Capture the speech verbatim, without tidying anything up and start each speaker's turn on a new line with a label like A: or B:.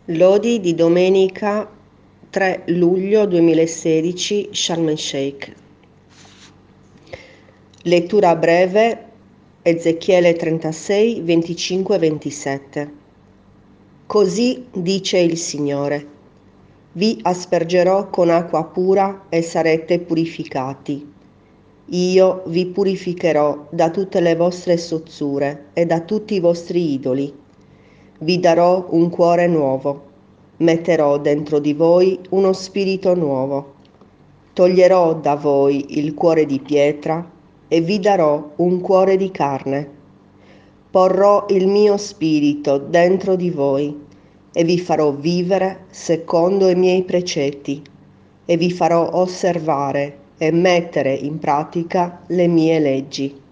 A: Lodi di domenica tre luglio duemilasedici, Sharm el Sheikh. Lettura breve, Ezechiele trentasei, venticinque ventisette. Così dice il Signore: vi aspergerò con acqua pura e sarete purificati. Io vi purificherò da tutte le vostre sozzure e da tutti i vostri idoli. Vi darò un cuore nuovo. Metterò dentro di voi uno spirito nuovo. Toglierò da voi il cuore di pietra e vi darò un cuore di carne. Porrò il mio spirito dentro di voi e vi farò vivere secondo i miei precetti e vi farò osservare e mettere in pratica le mie leggi.